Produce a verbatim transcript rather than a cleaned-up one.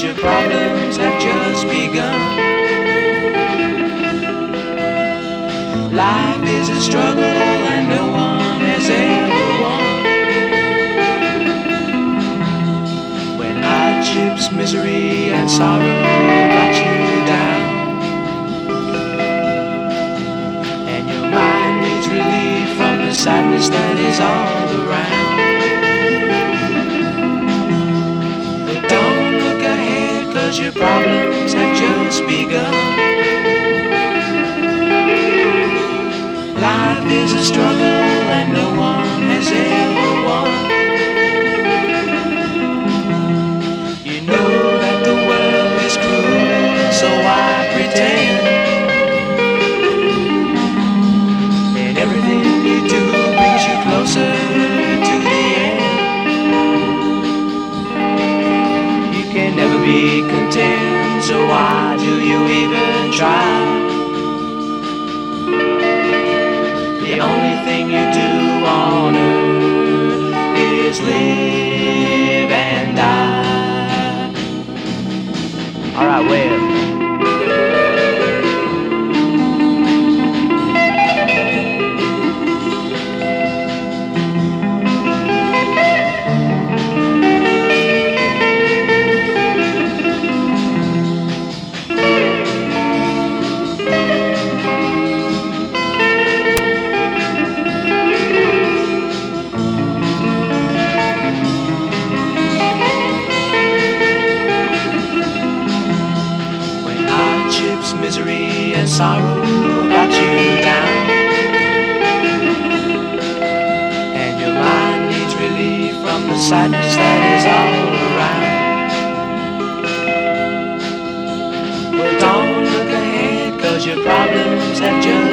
your problems have just begun. Life is a struggle and no one has ever won. When hardships, misery and sorrow got you down, and your mind needs relief from the sadness that is all around. But don't look ahead, 'cause your problems have just begun. Life is a struggle and no one has ever won. You know that the world is cruel, so why pretend? And everything you do brings you closer to the end. You can never be content, so why do you even try? The only thing you do on earth is live and die. All right, well. Misery and sorrow got you down, and your mind needs relief from the sadness that is all around. Well, don't look ahead, 'cause your problems have just